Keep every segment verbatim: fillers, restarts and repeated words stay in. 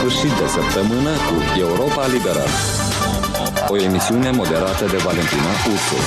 Sfârșit de săptămână cu Europa Liberă. O emisiune moderată de Valentina Ursu.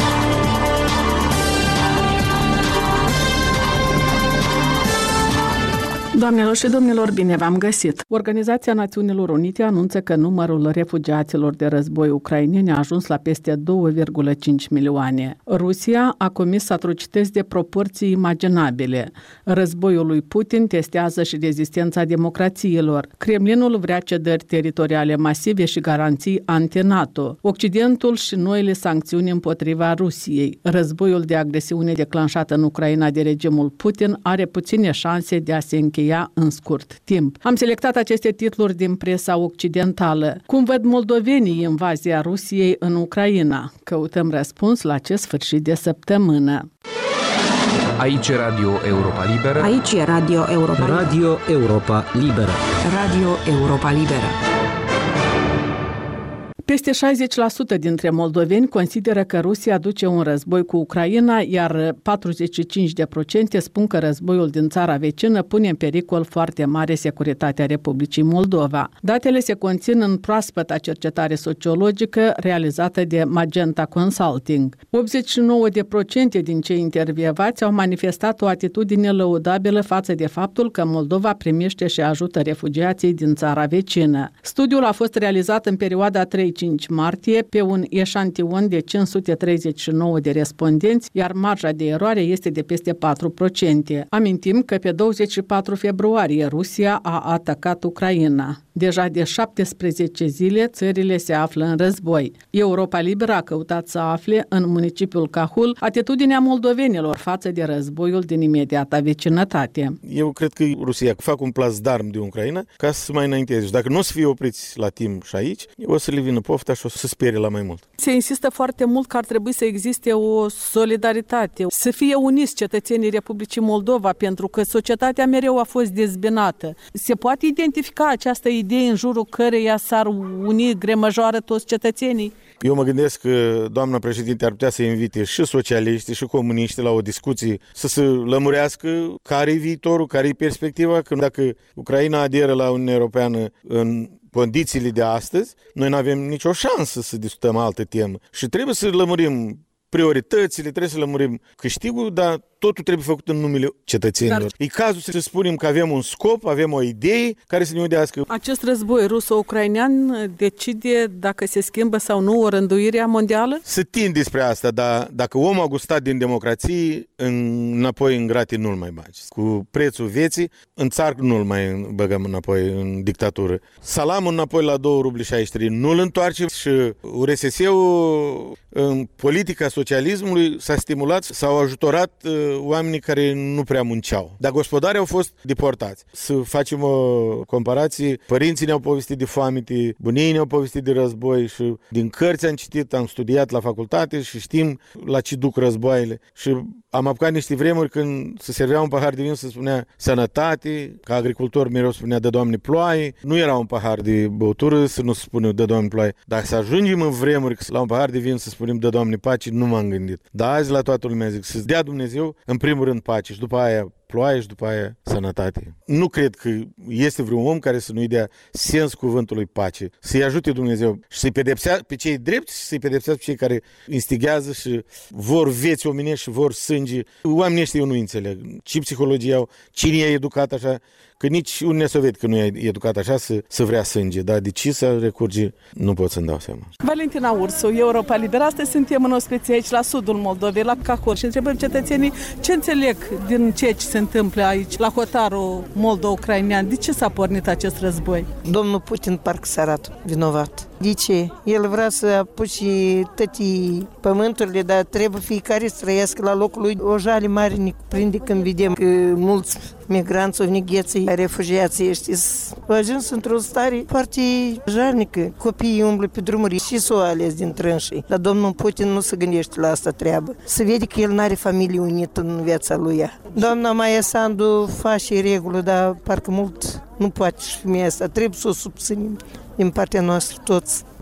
Doamnelor și domnilor, bine v-am găsit! Organizația Națiunilor Unite anunță că numărul refugiaților de război ucraineni a ajuns la peste două virgulă cinci milioane. Rusia a comis atrocități de proporții imaginabile. Războiul lui Putin testează și rezistența democrațiilor. Kremlinul vrea cedări teritoriale masive și garanții anti-NATO. Occidentul și noile sancțiuni împotriva Rusiei. Războiul de agresiune declanșat în Ucraina de regimul Putin are puține șanse de a se încheia în scurt timp. Am selectat aceste titluri din presa occidentală. Cum văd moldovenii invazia Rusiei în Ucraina? Căutăm răspuns la acest sfârșit de săptămână. Aici e Radio Europa Liberă. Aici e Radio Europa Liberă. Radio Europa Liberă. Radio Europa Liberă. Peste șaizeci la sută dintre moldoveni consideră că Rusia duce un război cu Ucraina, iar patruzeci și cinci la sută spun că războiul din țara vecină pune în pericol foarte mare securitatea Republicii Moldova. Datele se conțin în proaspăta cercetare sociologică realizată de Magenta Consulting. optzeci și nouă la sută din cei intervievați au manifestat o atitudine lăudabilă față de faptul că Moldova primește și ajută refugiații din țara vecină. Studiul a fost realizat în perioada trei cinci martie pe un eșantion de cinci sute treizeci și nouă de respondenți, iar marja de eroare este de peste patru la sută. Amintim că pe douăzeci și patru februarie Rusia a atacat Ucraina. Deja de șaptesprezece zile țările se află în război. Europa Liberă a căutat să afle în municipiul Cahul atitudinea moldovenilor față de războiul din imediata vecinătate. Eu cred că Rusia fac un plasdarm de Ucraina ca să mai înainteze. Și dacă nu o să fie opriți la timp și aici, o să le vină pofta și o să sperie la mai mult. Se insistă foarte mult că ar trebui să existe o solidaritate, să fie uniți cetățenii Republicii Moldova, pentru că societatea mereu a fost dezbinată. Se poate identifica această idee în jurul căreia s-ar uni gremăjoară toți cetățenii? Eu mă gândesc că doamna președinte ar putea să invite și socialiști și comuniști la o discuție, să se lămurească care e viitorul, care e perspectiva, că dacă Ucraina aderă la Uniunea Europeană în condițiile de astăzi, noi nu avem nicio șansă să discutăm altă temă. Și trebuie să lămurim prioritățile, trebuie să lămurim câștigul, dar totul trebuie făcut în numele cetățenilor. Dar e cazul să spunem că avem un scop, avem o idee care să ne udească. Acest război ruso-ucrainean decide dacă se schimbă sau nu o rânduire mondială? Se tind despre asta, dar dacă omul a gustat din democrație, înapoi în gratii nu-l mai bagi. Cu prețul vieții, în țară nu-l mai băgăm înapoi în dictatură. Salamul înapoi la doi rubli șaizeci și trei nu-l întoarce și U R S S-ul în politica socialismului s-a stimulat, s-au ajutorat oamenii care nu prea munceau. Dar gospodarii au fost deportați. Să facem o comparație, părinții ne-au povestit de foamete, bunii ne-au povestit de război și din cărți am citit, am studiat la facultate și știm la ce duc războaiele. Și am apucat niște vremuri când se servea un pahar de vin, se spunea sănătate, ca agricultor mereu spunea dă Doamne ploaie, nu era un pahar de băutură să nu se spune dă Doamne ploaie. Dacă să ajungem în vremuri la un pahar de vin să spunem dă Doamne pace, nu m-am gândit. Dar azi la toată lumea zic să-ți dea Dumnezeu în primul rând pace și după aia ploaie și după aia sănătate. Nu cred că este vreun om care să nu-i dea sens cuvântului pace. Să-i ajute Dumnezeu și să-i pedepsea pe cei drepți și să-i pedepsească pe cei care instigează și vor vieți omenești și vor sânge. Oamenii ăștia eu nu înțeleg. Ce psihologie au, cine i-a educat așa, că nici un soviet că nu i-a educat așa să, să vrea sânge. Dar de ce să recurge, nu pot să-mi dau seama. Valentina Ursu, Europa Liberă. Astăzi suntem în ospecie aici la sudul Moldovei, la Cahor și întrebăm cetățenii ce înțeleg din ceea ce se întâmplă aici, la hotarul moldo-ucrainean. De ce s-a pornit acest război? Domnul Putin parcă s-a arată vinovat. De ce? El vrea să apuce toate pământurile, dar trebuie fiecare să trăiască la locul lui. O jale mare ne cuprinde când vedem că mulți migranți au negheții, refugiații ăștia au ajuns într-o stare foarte jalnică. Copiii umblă pe drumuri și s-au ales din trânșii. Dar domnul Putin nu se gândește la asta treabă. Se vede că el n-are familie unită în viața lui. Doamna Maia Sandu face regulă, dar parcă mult nu poate și femeia asta. Trebuie să o subținem din partea noastră toți.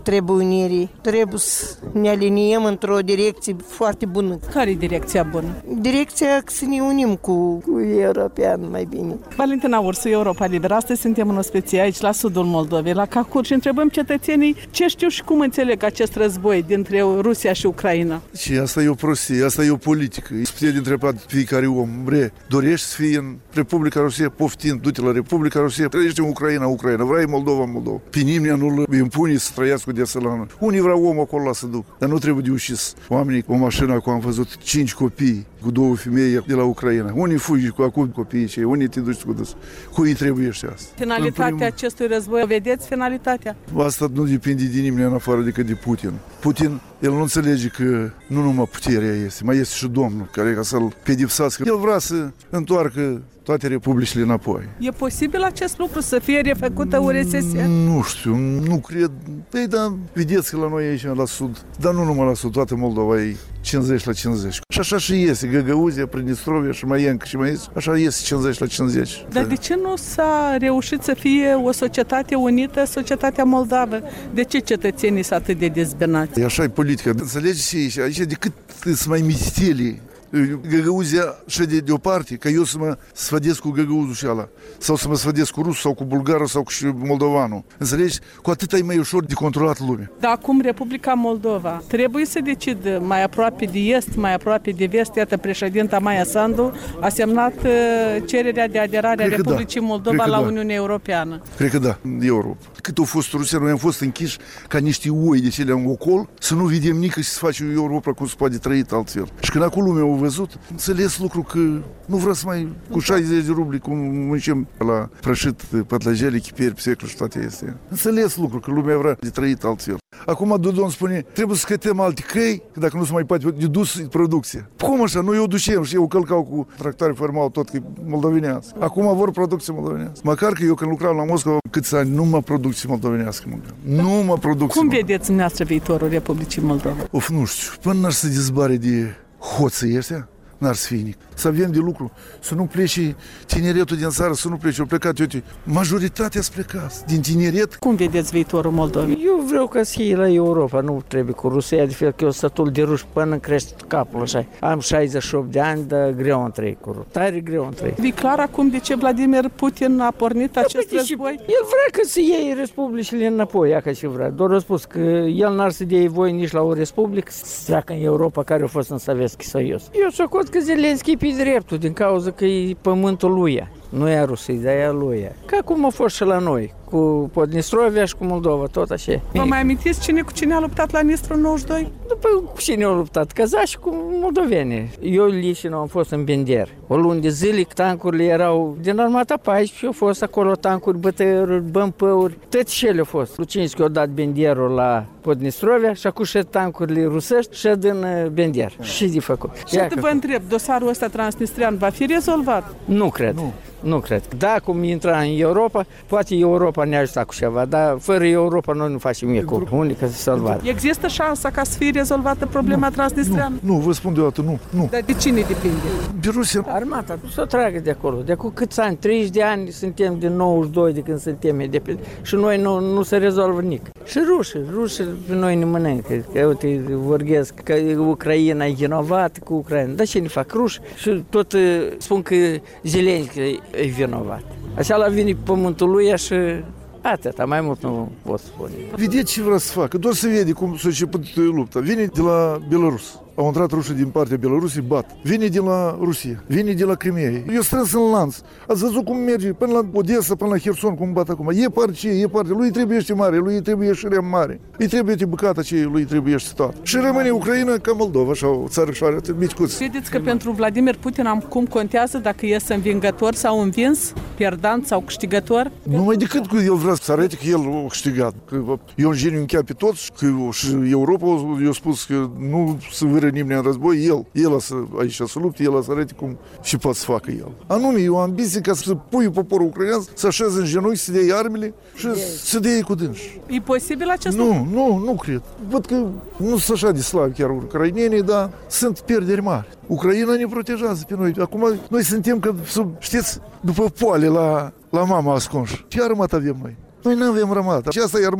trebuie unirii, trebuie să ne aliniem într-o direcție foarte bună. Care e direcția bună? Direcția să ne unim cu, cu european mai bine. Valentina Ursu, Europa Liberă. Astăzi suntem în ospecie aici, la sudul Moldovei, la Cahur, și întrebăm cetățenii ce știu și cum înțeleg acest război dintre Rusia și Ucraina. Și asta e o prostie, asta e o politică. Îți putea de întrebat fiecare om, bre, dorești să fii în Republica Rusia, poftind, du-te la Republica Rusia, trăiești în Ucraina, Ucraina, vrei Moldova, Moldova. Pe nimeni nu îl impune să trăiască de sălană. Unii vreau om acolo să duc, dar nu trebuie de ușis oamenii cu o mașină, cu am văzut cinci copii, cu două femei de la Ucraina. Unii fugi cu acum copiii cei, unii te duci cu dus. Cui trebuie și asta? Finalitatea primul... acestui război, o vedeți finalitatea? Asta nu depinde de nimeni în afară decât de Putin. Putin, el nu înțelege că nu numai puterea este, mai este și Domnul care ca să-l pedepsească. El vrea să întoarcă toate republicile înapoi. E posibil acest lucru să fie refăcută U R S S? Nu știu, nu cred. Păi, dar vedeți că la noi aici, la sud, dar nu numai la sud, toată Moldova e cincizeci la cincizeci. Și așa și iese, Găgăuzia, Pridnistrovia și mai încă și mai iese, așa iese cincizeci la cincizeci. Dar de ce nu s-a reușit să fie o societate unită, societatea moldavă? De ce cetățenii sunt atât de dezbinați? E așa e politica. Înțelegeți aici, aici decât să mai mistelii, Găgăuzia și de, de o parte, ca eu să mă sfădesc cu găgăuzul și ala, sau să mă sfădesc cu rusul, sau cu bulgarul, sau cu moldovanul. Înțelegi? Cu atât e mai ușor de controlat lumea. Dar acum Republica Moldova trebuie să decidă mai aproape de est, mai aproape de vest. Iată, președinta Maia Sandu a semnat cererea de aderare a Republicii da. Moldova la da. Uniunea Europeană. Cred că da, Europa. Cât au fost Rusia, noi am fost închiși ca niște oi de cele în ocol, să nu vedem nici să se face Europa cum se poate trăi altfel. Și când acolo lumea au văzut, înțeles lucru că nu vreau să mai cu șaizeci de rubli cum muncim la prășit, pătlăjele, chiperi, pseclă și toate astea. Înțeles lucru că lumea vrea de trăit altfel. Acum Dodon spune, trebuie să cătăm alte căi, că dacă nu se mai poate de dus producția. Cum așa? Noi o ducem și eu călcau cu tractoare formau tot că e moldovenească. Acum vor producție moldovenească. Măcar că eu când lucram la Moscova câți ani, numai producție moldovenească mâncam. Numai producție. Cum vedeți dumneavoastră viitorul Republicii Moldova? Of, nu știu, până n-ar să dezbare de hoții ăștia, n-ar să fie nic. Să avem de lucru, să nu plece tineretul din țară, să nu plece. Au plecat, uite, majoritatea s-a plecat din tineret. Cum vedeți viitorul Moldovei? Eu vreau ca să fie la Europa, nu trebuie cu Rusia, de fel că eu sătul de ruși până crește capul așa. Am șaizeci și opt de ani, dar greu în trei cu ruși. Tare greu în trei. E clar acum de ce Vladimir Putin a pornit acest da, război? El vrea că să iei republicile înapoi, ea ca și vrea. Doar a spus că el n-ar să dea voi nici la o republică, să treacă în Europa care a fost în Sovietski Soiuz. Eu socot că Zelenski pe dreptul, din cauza că e pământul lui. Nu e a Rusiei, dar e a lui. Ca cum a fost și la noi, cu Podnistrovia și cu Moldova, tot așa. Vă mai amintiți cine cu cine a luptat la Nistru în nouăzeci și doi? După cu cine au luptat? Kazași și cu moldoveni. Eu, Lișinu, am fost în Bender. O lună de zile, tancurile erau din armata paisprezece, au fost acolo tancuri, bătări, bămpăuri, tot ce le-au fost. Lucinski a dat Benderul la Podnistrovia și acum și tancurile rusești și din Bender. Și de făcut. Și te vă întreb, dosarul ăsta transnistrian va fi rezolvat? Nu cred. Nu. Nu cred. Dacă intra în Europa, poate Europa ne ajuta cu ceva, dar fără Europa noi nu facem nimic. Unica să salvare. Există șansa ca să fie rezolvată problema transnistriană? Nu, nu, vă spun deodată, nu, nu. Dar de cine depinde? De Rusia. Armata, să o tragă de acolo. De acum câți ani? treizeci de ani suntem din nouăzeci și doi de când suntem independenți și noi nu, nu se rezolvă nimic. Și rușii, rușii pe noi ne mănâncă. Că uite, vorbesc că Ucraina e vinovată cu Ucraina. Dar ce ne fac ruși? Și tot spun că Zelenski e vinovat. Așa la vine pământul lui și atâta, mai mult nu pot spune. Vedeți ce vrea să facă, doar să vede cum s-a început lupta. Vine de la Belarus. Au intrat rușii din partea Belarusiei, bat. Vine de la Rusia, vine de la Crimea. Eu strâns în lanț. Ați văzut cum merge până la Odessa, până la Herson, cum bat acum. E parte, e parte. Lui trebuie ești mare, lui trebuie și rem mare. Îi trebuie de bucata ce lui trebuie ești tot. Și rămâne Ucraina ca Moldova, așa o țară și are micuți. Credeți că pentru Vladimir Putin cum contează dacă iese învingător sau învins, pierdant sau câștigător? Numai decât că el vrea să arate că el a câștigat. Că e un geniu încheia pe toți, că și Europa i-a spus că nu se vâră nimeni în război, el, el a să, aici să lupte, el a să arate cum și poate să facă el. Anume, e o ambiție ca să pui poporul ucrainean să așeze în genunchi, să dea armele și să dea ei cu dânși. E posibil acest lucru? Nu, nu, nu cred. Văd că nu sunt așa de slabi chiar ucrainenii, dar sunt pierderi mari. Ucraina ne protejează pe noi. Acum noi suntem, că, știți, după poale la, la mama ascunși. Ce armată avem noi? Noi nu avem armată. Și asta e armată,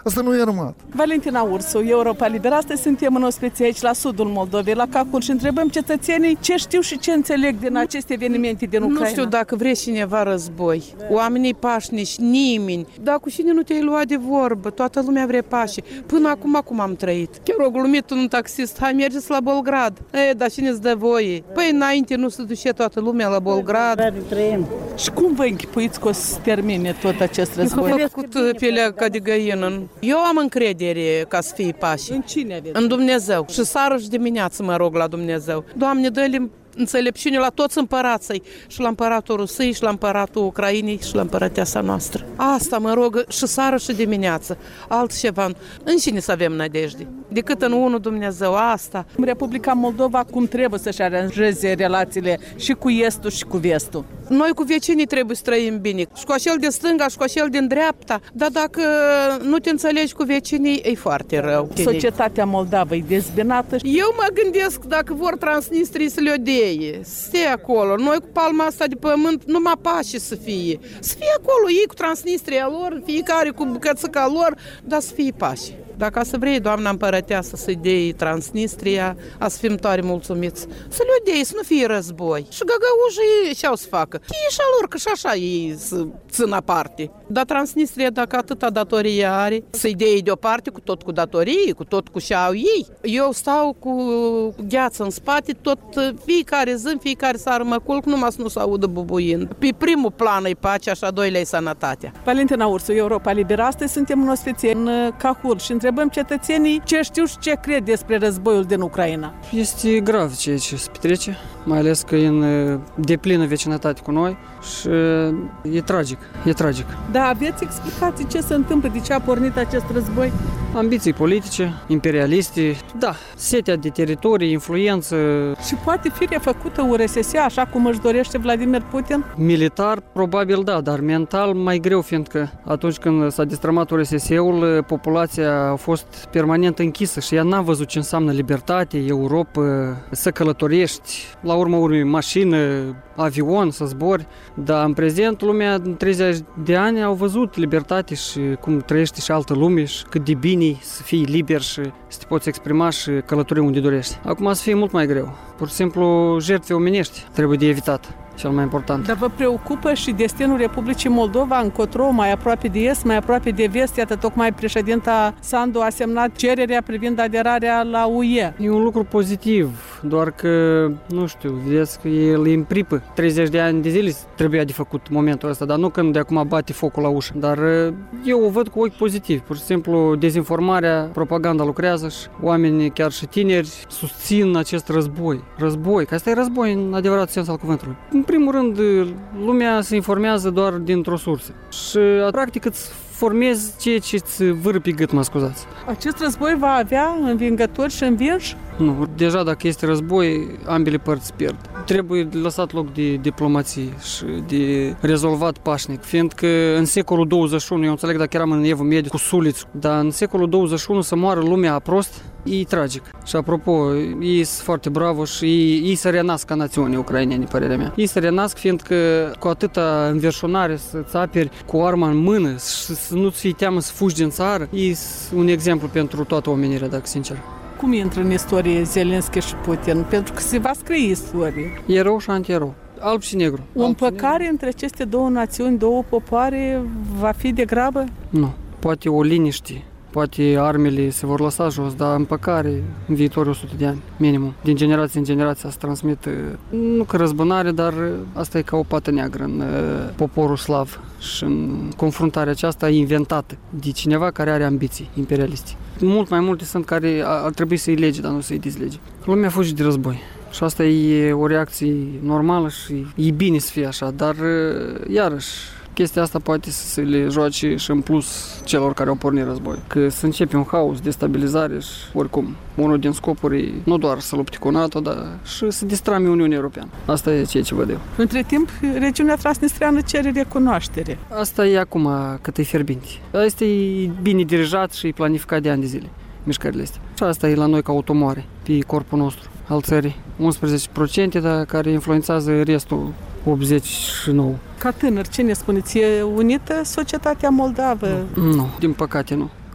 Asta nu e armat. Valentina Ursu, Europa Liberă. Astăzi suntem în ospecie aici la sudul Moldovei, la Cahul, și întrebăm cetățenii ce știu și ce înțeleg din aceste evenimente din Ucraina. Nu știu dacă vrea cineva război. Oamenii pașnici, nimeni. Dar cu cine nu te-ai luat de vorbă? Toată lumea vrea pace. Până acum, cum am trăit. Chiar o glumit un taxist, hai mergeți la Bolgrad. E, dar cine îți dă voie? Păi înainte nu se duce toată lumea la Bolgrad. Și cum vă închipuiți că o să termine tot acest război? Am făcut pielea ca de găină. Eu am încredere ca să fie pace. În cine aveți? În Dumnezeu. Și seară și dimineață mă rog la Dumnezeu. Doamne, dă-le înțelepciune la toți împărații, și la împăratul Rusiei, și la împăratul Ucrainei, și la împărăteasa noastră. Asta mă rog și seară și dimineață. Altceva. În cine să avem nădejde? Decât în unul Dumnezeu. Asta. Republica Moldova cum trebuie să-și aranjeze relațiile și cu estul și cu vestul? Noi cu vecinii trebuie să trăim bine. Și cu acel de stânga, și cu acel din dreapta. Dar dacă nu te înțelegi cu vecinii, e foarte rău. Societatea moldavă e dezbinată. Eu mă gândesc dacă vor Transnistrii să le odee. Stai acolo. Noi cu palma asta de pământ numai pace să fie. Să fie acolo ei cu Transnistria lor, fiecare cu bucățica lor, dar să fie pace. Dacă să vrei, doamna împărăteasă, să-i dea Transnistria, a să fim tare mulțumiți. Să le odei, să nu fie război. Și găgăușii ce-au să facă? Ei și a lor, că și așa ei să țin aparte. Dar Transnistria, dacă atâta datorie are, să-i dea deoparte cu tot cu datorie, cu tot cu și-au ei. Eu stau cu gheață în spate, tot fiecare zi, fiecare seară mă culc, numai să nu se audă bubuind. Pe primul plan e pacea și a doilea e sănătatea. Valentina Ursu, Europa Liberă. Astăzi suntem în ospecie în Cahul și întrebăm cetățenii ce știu și ce cred despre războiul din Ucraina. Este grav ceea ce se petrece, mai ales că e în deplină vecinătate cu noi și e tragic, e tragic. Da, aveți explicații ce se întâmplă, de ce a pornit acest război? Ambiții politice, imperialiste, da, setea de teritorii, influență. Și poate fi refăcută U R S S așa cum își dorește Vladimir Putin? Militar, probabil da, dar mental mai greu, fiindcă atunci când s-a destrămat U R S S-ul, populația a fost permanent închisă și ea n-a văzut ce înseamnă libertate, Europa, să călătorești, la urmă urmei mașină, avion, să zbori, dar în prezent lumea în treizeci de ani au văzut libertate și cum trăiește și altă lume și cât de bine să fii liber și să te poți exprima și călători unde dorești. Acum să fie mult mai greu. Pur și simplu jertfe omenești trebuie de evitat. Cel mai important. Dar vă preocupă și destinul Republicii Moldova încotro, mai aproape de est, mai aproape de vest? Iată, tocmai președinta Sandu a semnat cererea privind aderarea la U E. E un lucru pozitiv, doar că, nu știu, vedeți că el îi împripă. treizeci de ani de zile trebuia de făcut momentul ăsta, dar nu când de acum bate focul la ușă. Dar eu o văd cu ochi pozitivi. Pur și simplu, dezinformarea, propaganda lucrează și oamenii, chiar și tineri, susțin acest război. Război, că asta e război în adevărat sens al cuvântului. În primul rând, lumea se informează doar dintr-o sursă și practic îți formezi ceea ce îți vâră pe gât, mă scuzați. Acest război va avea învingători și învinși? Nu, deja dacă este război, ambele părți pierd. Trebuie lăsat loc de diplomație și de rezolvat pașnic, fiindcă în secolul douăzeci și unu, eu înțeleg dacă eram în evul mediu cu suliți, dar în secolul douăzeci și unu să moară lumea prost, e tragic. Și apropo, ei sunt foarte bravo și ei, ei se renasc ca națiune ucraineni, părerea mea. Ei se renasc fiindcă cu atâta înverșunare să-ți aperi cu arma în mână și să nu-ți fie teamă să fugi din țară, e un exemplu pentru toată omenirea, dacă sincer. Cum intră în istorie Zelenski și Putin? Pentru că se va scrie istorie. Erou și anti-erou. Alb și negru. O împăcare între aceste două națiuni, două popoare, va fi de grabă? Nu. Poate o liniște. Poate armele se vor lăsa jos, dar împăcare în viitorul o sută de ani, minimum. Din generație în generație se transmit, nu că răzbunare, dar asta e ca o pată neagră în poporul slav și în confruntarea aceasta inventată de cineva care are ambiții imperialiste. Mult mai multe sunt care ar trebui să-i lege, dar nu să-i dizlege. Lumea fuge de război. Și asta e o reacție normală și e bine să fie așa, dar iarăși chestia asta poate să se le joace și în plus celor care au pornit război. Că să începe un haos, destabilizare și oricum. Unul din scopuri nu doar să lupte cu NATO, dar și să distrame Uniunea Europeană. Asta e ceea ce văd eu. Între timp, regiunea transnistreană cere recunoaștere. Asta e acum cât e fierbinte. Asta e bine dirijat și e planificat de ani de zile, mișcările astea. Și asta e la noi ca automoare pe corpul nostru al țării. unsprezece la sută, dar care influențează restul optzeci și nouă la sută. Ca tânăr, ce ne spuneți? E unită societatea moldavă? Nu, din păcate nu.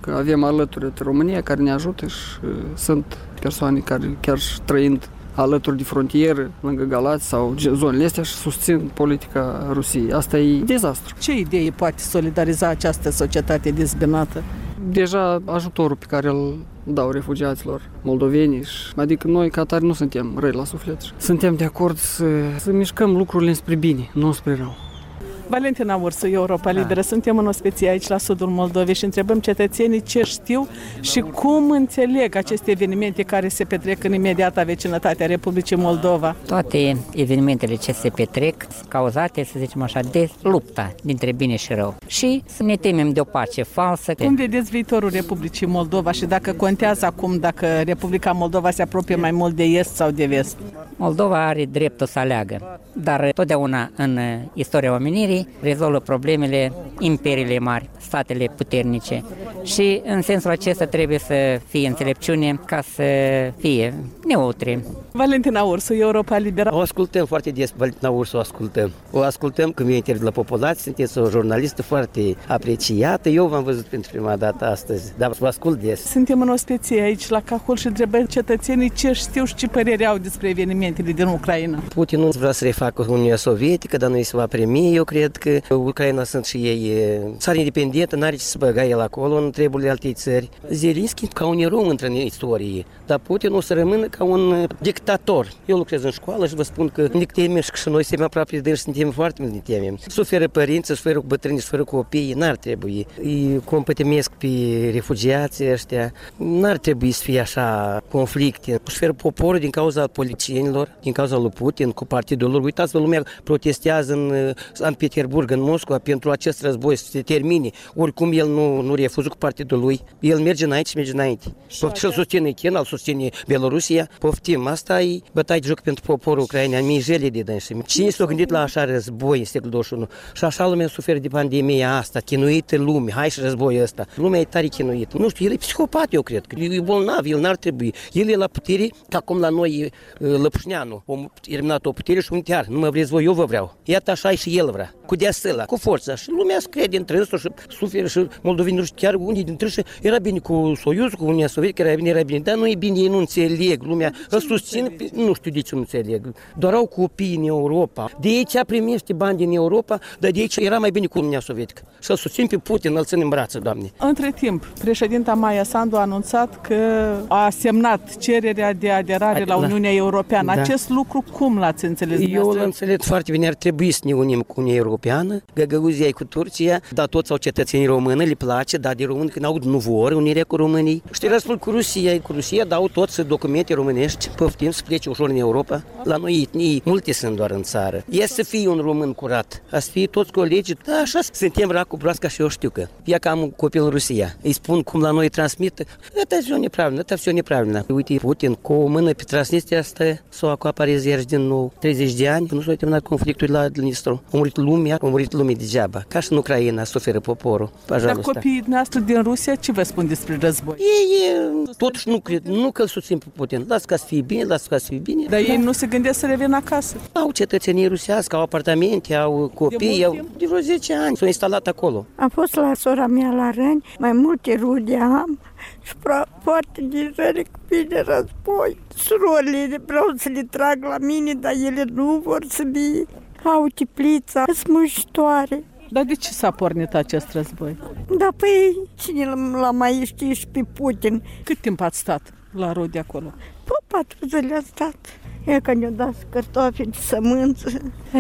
că avem alături de România care ne ajută și sunt persoane care chiar trăind alături de frontieră, lângă Galați sau zonele astea și susțin politica Rusiei. Asta e dezastru. Ce idee poate solidariza această societate dezbinată? Deja ajutorul pe care îl dau refugiaților moldoveni, adică noi ca atare nu suntem răi la suflet. Suntem de acord să, să mișcăm lucrurile spre bine, nu spre rău. Valentina Ursu, Europa Liberă. Da. Suntem în ospecie aici la sudul Moldovei și întrebăm cetățenii ce știu și cum înțeleg aceste evenimente care se petrec în imediata vecinătate a Republicii Moldova. Toate evenimentele ce se petrec sunt cauzate, să zicem așa, de lupta dintre bine și rău. Și să ne temem de o pace falsă. Cum vedeți viitorul Republicii Moldova și dacă contează acum dacă Republica Moldova se apropie mai mult de est sau de vest? Moldova are dreptul să aleagă, dar totdeauna în istoria omenirii rezolvă problemele imperiile mari, statele puternice și în sensul acesta trebuie să fie înțelepciune ca să fie neutre. Valentina Ursu, Europa Liberă. O ascultăm foarte des, Valentina Ursu o ascultăm. O ascultăm când vine interviu la populație, sunteți o jurnalistă foarte apreciată. Eu v-am văzut pentru prima dată astăzi, dar vă ascult des. Suntem în ospecie aici la Cahul și întrebăm cetățenii ce știu și ce părere au despre evenimentele din Ucraina. Putin nu vrea să refacă Uniunea Sovietică, dar nu se va primi. Eu cred că Ucraina sunt și ei țară independentă, n-are ce să băga el acolo în treburile altei țări. Zelenski ca un erou intră în istorie, dar Putin o să rămână ca un dictator. Eu lucrez în școală și vă spun că ne temem și noi suntem aproape de el și suntem foarte mult ne temem. Suferă părinții, suferă cu bătrânii, suferă cu copiii, n-ar trebui. Îi compătimesc pe refugiații ăștia, n-ar trebui să fie așa conflicte. Suferă poporul din cauza politicienilor, din cauza lui Putin, cu partidul lor. Uitați-vă, lumea protestează în Sankt Petersburg, în Moscova, pentru acest război să se termine. Oricum el nu, nu refuză cu partidul lui. El merge înainte și merge înainte. Și îl susține China, îl susține Belorusia. Poftim, asta e bătaie de joc pentru poporul ucrainean, mii jele de dânsi. Cine s-a gândit la așa război în secolul douăzeci și unu? Și așa lumea suferă de pandemia asta, chinuită lume, hai și războiul ăsta. Lumea e tare chinuită. Nu știu, el e psihopat, eu cred, că e bolnav, el n-ar trebui. El e la putere, ca cum la noi Lăpușneanu, omul terminat o putere și un tear. Nu mă vreți voi, eu vă vreau. Iată așa și el vrea, cu deasăla, cu forța. Și lumea crede între însuși și suferă și moldovenii, nu știu, chiar unii dintre ei era bine cu Soiuz, cu Uniunea Sovietică, era bine, era bine, dar nu e bine, ei nu înțeleg, lumea îl susțin, nu știu de ce nu înțeleg. Doar au copii în Europa. De aici primește bani din Europa, dar de aici era mai bine cu Uniunea Sovietică. Și îl susțin pe Putin, îl țin în brațe, Doamne. Între timp, președinta Maia Sandu a anunțat că a semnat cererea de aderare la Uniunea Europeană. Da. Acest lucru cum l-ați înțeles? Eu l-am înțeles foarte bine, ar trebui să ne unim cu Uniunea Europeană, Găgăuzia cu Turcia, dar toți au cetățenii români, le place, dar de români când aud nu vor unirea cu românii. Știi, răspund cu Rusia, cu Rusia dau toți documente românești, poftim să plece ușor în Europa. La noi etnii multe sunt doar în țară. E să fie un român curat, a să fie toți colegii, da, așa suntem rac cu broasca și eu știu că. Ia că am un copil în Rusia, îi spun cum la noi transmit, это все неправильно, это все неправильно. Uite, Putin cu o mână pe Transnistria asta s-o acoapă rezervi din nou treizeci de ani, nu s-a terminat conflictul la Dnistru. A murit lumea, a murit lumea degeaba. Ca și în Ucraina suferă poporul. Dar copiii noastre din Rusia ce vă spun despre război? Ei totuși nu cred, nu că îl susțin pe Putin. Lasă ca să fie bine, lasă ca să fie bine. Dar ei nu se gândesc să revină acasă. Au cetățenie rusească, au apartamente, au copii, au de vreo zece ani, s-au instalat acolo. Am fost la sora mea la Răni, mai multe rude am și foarte din răni cu bine război. Surorile vreau să le trag la mine, dar ele nu vor să le au teplița, smușitoare. Dar de ce s-a pornit acest război? Da, păi, cine l-a mai știe și pe Putin? Cât timp ați stat la rude acolo? Pe patru zile am stat. E că ne-au dat cartofi, sămânță.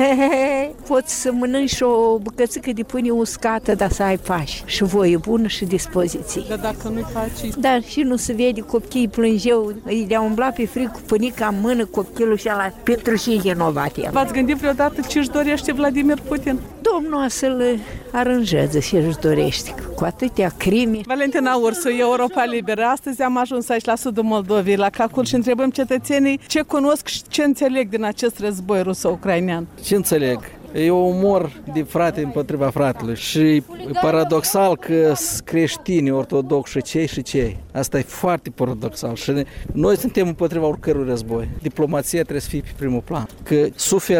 Poți să mănânci o bucățică de pâine uscată, dar să ai pași și voie bună și dispoziție. Dar dacă nu-i faci... Dar și nu se vede, copiii plângeau, le-au umblat pe frig cu pânica în mână, copilul și ala, pentru și renovat el. V-ați gândit vreodată ce își dorește Vladimir Putin? Domnul să-l aranjeze și își dorește, cu atâtea crime. Valentina Ursu, Europa Liberă. Astăzi am ajuns aici la sudul Moldovei, la Cahul, și întrebăm cetățenii ce cunosc și ce înțeleg din acest război ruso-ucrainean. Ce înțeleg? E un umor de frate împotriva fratelui și e paradoxal că creștini ortodoxi și cei și cei. Asta e foarte paradoxal și noi suntem împotriva oricărui război. Diplomația trebuie să fie pe primul plan. Că suferă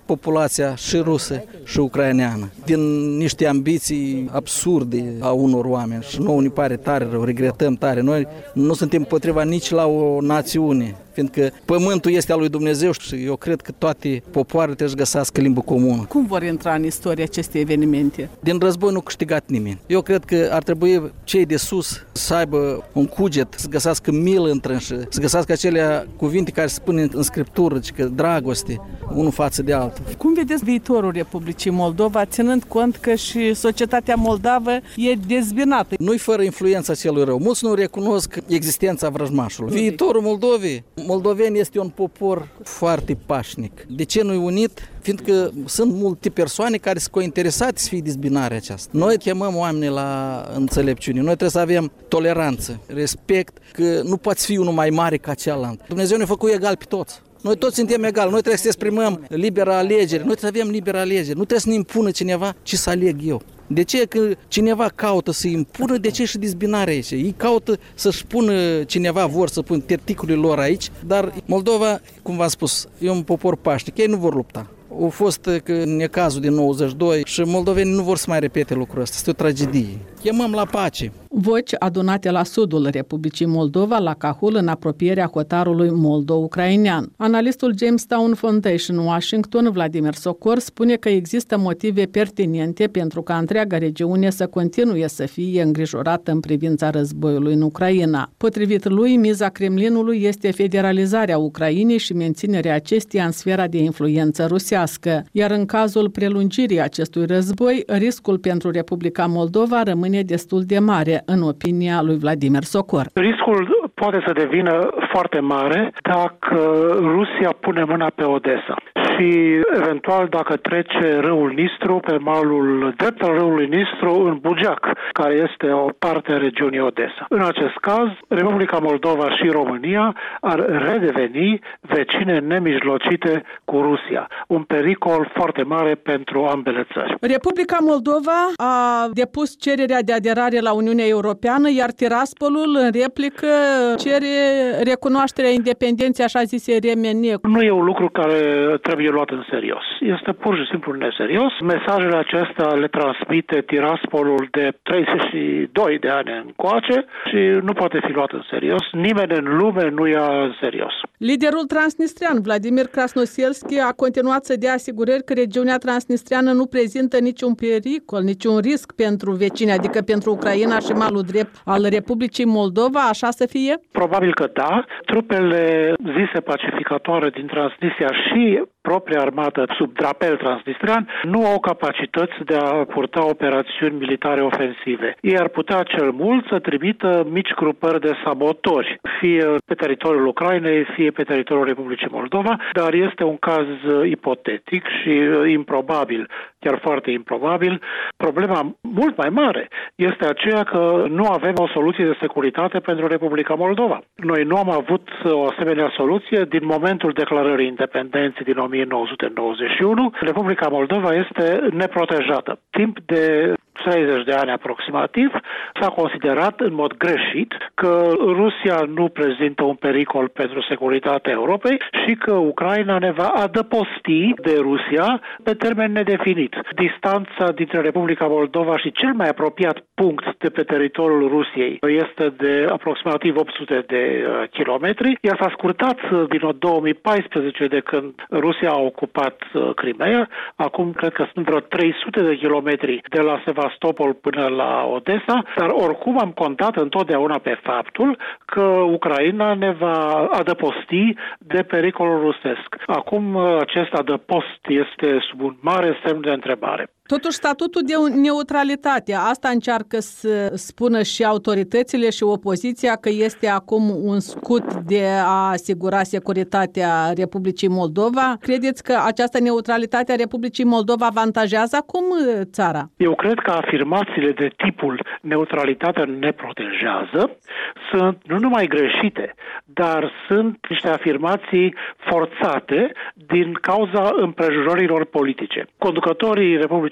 populația și rusă și ucraineană, din niște ambiții absurde a unor oameni și nouă ne pare tare rău, regretăm tare. Noi nu suntem împotriva nici la o națiune, fiindcă pământul este al lui Dumnezeu și eu cred că toate popoarele trebuie să găsească limbă comună. Cum vor intra în istorie aceste evenimente? Din război nu a câștigat nimeni. Eu cred că ar trebui cei de sus să aibă un cuget, să găsească milă în trânșă, să găsească acele cuvinte care se spune în scriptură, că dragoste, unul față de altul. Cum vedeți viitorul Republicii Moldova, ținând cont că și societatea moldavă e dezbinată? Nu-i fără influența celui rău. Mulți nu recunosc existența vrăjmașului. Viitorul Moldovei, moldoveni este un popor foarte pașnic. De ce nu-i unit? Fiindcă sunt multe persoane care sunt cointeresate să fie dezbinarea aceasta. Noi chemăm oamenii la înțelepciune. Noi trebuie să avem toleranță, respect, că nu poți fi unul mai mare ca celălalt. Dumnezeu ne-a făcut egal pe toți. Noi toți suntem egali, noi trebuie să exprimăm libera alegere, noi trebuie să avem libera alegere, nu trebuie să ne impună cineva ce să aleg eu. De ce că cineva caută să impună, de ce și dezbinarea aici? Ei caută să-și pună cineva, vor să pună terticulele lor aici, dar Moldova, cum v-am spus, e un popor pașnic, ei nu vor lupta. A fost că necazul din nouăzeci și doi și moldovenii nu vor să mai repete lucrul ăsta, este o tragedie. Chemăm la pace. Voci adunate la sudul Republicii Moldova, la Cahul, în apropierea hotarului moldo-ucrainean. Analistul Jamestown Foundation Washington, Vladimir Socor, spune că există motive pertinente pentru ca întreaga regiune să continue să fie îngrijorată în privința războiului în Ucraina. Potrivit lui, miza Kremlinului este federalizarea Ucrainei și menținerea acesteia în sfera de influență rusească, iar în cazul prelungirii acestui război, riscul pentru Republica Moldova rămâne destul de mare, în opinia lui Vladimir Socor. Riscul poate să devină foarte mare dacă Rusia pune mâna pe Odessa și eventual dacă trece râul Nistru pe malul drept al râului Nistru în Bugeac, care este o parte a regiunii Odessa. În acest caz, Republica Moldova și România ar redeveni vecine nemijlocite cu Rusia. Un pericol foarte mare pentru ambele țări. Republica Moldova a depus cererea de aderare la Uniunea Europeană, iar Tiraspolul, în replică, cere recunoașterea independenței așa zise R M N. Nu e un lucru care trebuie luat în serios. Este pur și simplu neserios. Mesajele acestea le transmite Tiraspolul de treizeci și doi de ani încoace și nu poate fi luat în serios. Nimeni în lume nu ia în serios. Liderul transnistrian, Vladimir Krasnoselski, a continuat să dea asigurări că regiunea transnistriană nu prezintă niciun pericol, niciun risc pentru vecini, adică pentru Ucraina și malul drept al Republicii Moldova, așa să fie? Probabil că da. Trupele zise pacificatoare din Transnistria și propria armată sub drapel transnistrian nu au capacități de a purta operațiuni militare ofensive. Ei ar putea cel mult să trimită mici grupări de sabotori, fie pe teritoriul Ucrainei, fie pe teritoriul Republicii Moldova, dar este un caz ipotetic și improbabil, chiar foarte improbabil. Problema mult mai mare este aceea că nu avem o soluție de securitate pentru Republica Moldova. Noi nu am avut o asemenea soluție din momentul declarării independenței din o mie nouă sute nouăzeci și unu. Republica Moldova este neprotejată. Timp de treizeci de ani aproximativ s-a considerat în mod greșit că Rusia nu prezintă un pericol pentru securitatea Europei și că Ucraina ne va adăposti de Rusia pe termen nedefinit. Distanța dintre Republica Moldova și cel mai apropiat punct de pe teritoriul Rusiei este de aproximativ opt sute de kilometri, iar s-a scurtat din două mii paisprezece de când Rusia a ocupat Crimea. Acum cred că sunt vreo trei sute de kilometri de la Sevastopol până la Odessa, dar oricum am contat întotdeauna pe faptul că Ucraina ne va adăposti de pericolul rusesc. Acum acest adăpost este sub un mare semn de întrebare. Totuși, statutul de neutralitate, asta încearcă să spună și autoritățile și opoziția, că este acum un scut de a asigura securitatea Republicii Moldova. Credeți că această neutralitate a Republicii Moldova avantajează acum țara? Eu cred că afirmațiile de tipul neutralitatea ne protejează sunt nu numai greșite, dar sunt niște afirmații forțate din cauza împrejurărilor politice. Conducătorii Republicii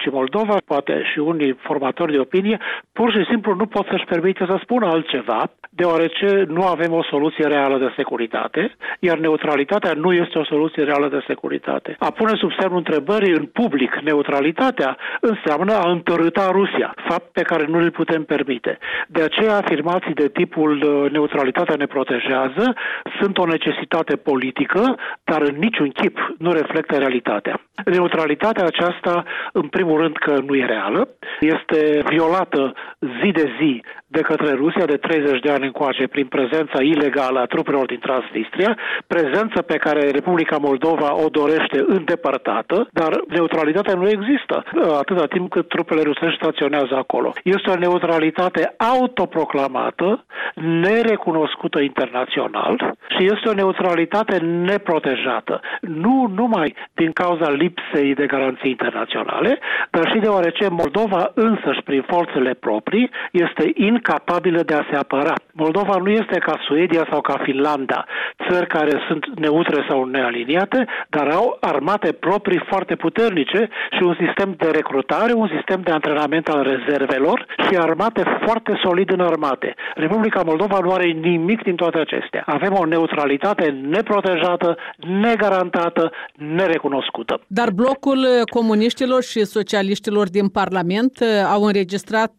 Republicii Moldova, poate și unii formatori de opinie, pur și simplu nu pot să-și permite să spună altceva, deoarece nu avem o soluție reală de securitate, iar neutralitatea nu este o soluție reală de securitate. A pune sub semnul întrebării în public neutralitatea înseamnă a întărâta Rusia, fapt pe care nu îl putem permite. De aceea afirmații de tipul neutralitatea ne protejează sunt o necesitate politică, dar în niciun chip nu reflectă realitatea. Neutralitatea aceasta, în primul rând că nu e reală, este violată zi de zi de către Rusia de treizeci de ani încoace prin prezența ilegală a trupelor din Transnistria, prezență pe care Republica Moldova o dorește îndepărtată, dar neutralitatea nu există atâta timp cât trupele rusești staționează acolo. Este o neutralitate autoproclamată, nerecunoscută internațional și este o neutralitate neprotejată. Nu numai din cauza lipsei de garanții internaționale, dar și deoarece Moldova însăși, prin forțele proprii, este incapabilă de a se apăra. Moldova nu este ca Suedia sau ca Finlanda, țări care sunt neutre sau nealiniate, dar au armate proprii foarte puternice și un sistem de recrutare, un sistem de antrenament al rezervelor și armate foarte solid înarmate. Republica Moldova nu are nimic din toate acestea. Avem o neutralitate neprotejată, negarantată, nerecunoscută. Dar blocul comuniștilor și socialiștilor din Parlament au înregistrat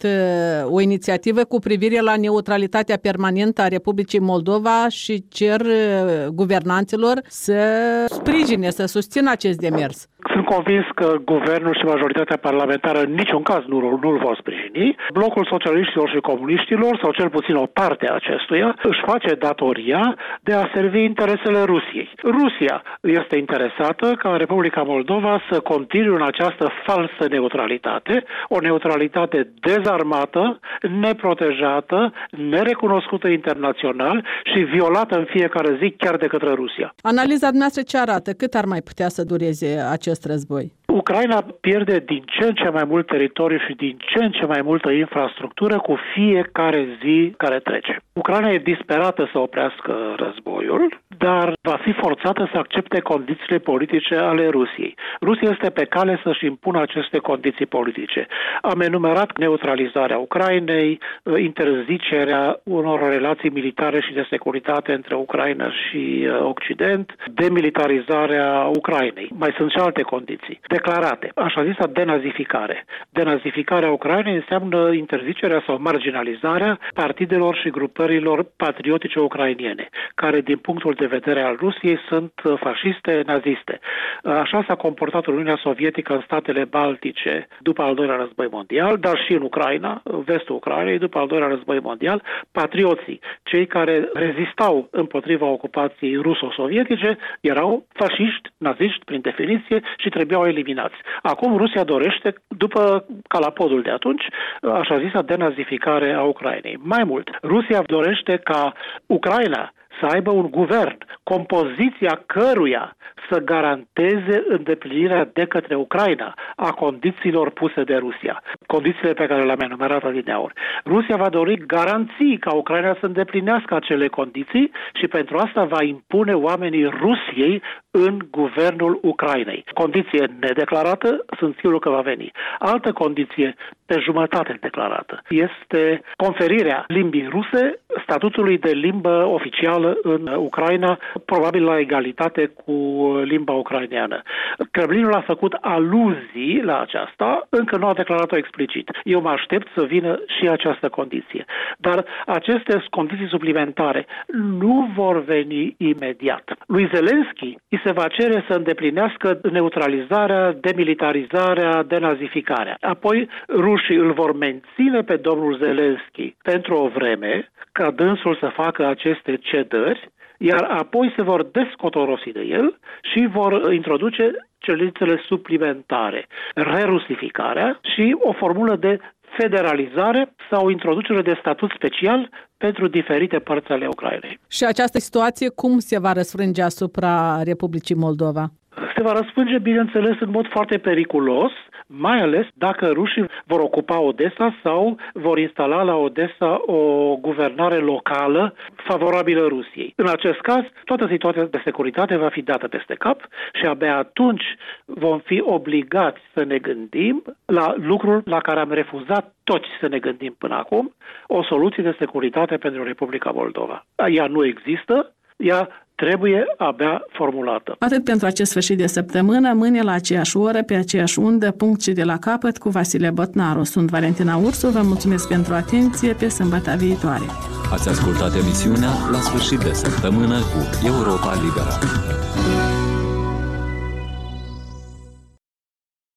o inițiativă cu privire la neutralitatea permanentă a Republicii Moldova și cer guvernanților să sprijine, să susțină acest demers. Sunt convins că guvernul și majoritatea parlamentară în niciun caz nu, nu îl vor sprijini. Blocul socialiștilor și comuniștilor, sau cel puțin o parte a acestuia, își face datoria de a servi interesele Rusiei. Rusia este interesată ca Republica Moldova să continue în această falsă neutralitate, o neutralitate dezarmată, neprotejată, nerecunoscută internațional și violată în fiecare zi chiar de către Rusia. Analiza dumneavoastră ce arată? Cât ar mai putea să dureze acest război? Ucraina pierde din ce în ce mai mult teritoriu și din ce în ce mai multă infrastructură cu fiecare zi care trece. Ucraina e disperată să oprească războiul, dar va fi forțată să accepte condițiile politice ale Rusiei. Rusia este pe cale să-și impună aceste condiții politice. Am enumerat neutralizarea Ucrainei, interzicerea unor relații militare și de securitate între Ucraina și Occident, demilitarizarea Ucrainei. Mai sunt și alte condiții declarate, așa zisa denazificare. Denazificarea Ucrainei înseamnă interzicerea sau marginalizarea partidelor și grupărilor patriotice ucrainiene, care din punctul de vedere al Rusiei sunt fasciste, naziste. Așa s-a comportat Uniunea Sovietică în statele Baltice după al doilea război mondial, dar și în Ucraina, vestul Ucrainei, după al doilea război mondial, patrioții, cei care rezistau împotriva ocupației ruso-sovietice, erau fasciști, naziști prin definiție și trebuiau eliminați. Acum Rusia dorește, după calapodul de atunci, așa zisa denazificare a Ucrainei. Mai mult, Rusia dorește ca Ucraina să aibă un guvern, compoziția căruia să garanteze îndeplinirea de către Ucraina a condițiilor puse de Rusia. Condițiile pe care le-am enumerat adineauri. Rusia va dori garanții ca Ucraina să îndeplinească acele condiții și pentru asta va impune oamenii Rusiei în guvernul Ucrainei. Condiție nedeclarată, sunt sigur că va veni. Altă condiție pe jumătate declarată este conferirea limbii ruse statutului de limbă oficială în Ucraina, probabil la egalitate cu limba ucraineană. Kremlinul a făcut aluzii la aceasta, încă nu a declarat-o explicit. Eu mă aștept să vină și această condiție. Dar aceste condiții suplimentare nu vor veni imediat. Lui Zelensky îi se va cere să îndeplinească neutralizarea, demilitarizarea, denazificarea. Apoi rușii îl vor menține pe domnul Zelensky pentru o vreme, ca dânsul să facă aceste cedări, iar apoi se vor descotorosi de el și vor introduce cerințele suplimentare, rerusificarea și o formulă de federalizare sau introducere de statut special pentru diferite părți ale Ucrainei. Și această situație cum se va răsfrânge asupra Republicii Moldova? Se va răspânge, bineînțeles, în mod foarte periculos, mai ales dacă rușii vor ocupa Odessa sau vor instala la Odessa o guvernare locală favorabilă Rusiei. În acest caz, toată situația de securitate va fi dată peste cap și abia atunci vom fi obligați să ne gândim la lucruri la care am refuzat toți să ne gândim până acum, o soluție de securitate pentru Republica Moldova. Ea nu există, ea trebuie abia formulată. Atât pentru acest sfârșit de săptămână, mâine la aceeași oră, pe aceeași undă, punct și de la capăt cu Vasile Botnaru. Sunt Valentina Ursu, vă mulțumesc pentru atenție, pe sâmbătă viitoare. Ați ascultat emisiunea La sfârșit de săptămână cu Europa Liberă.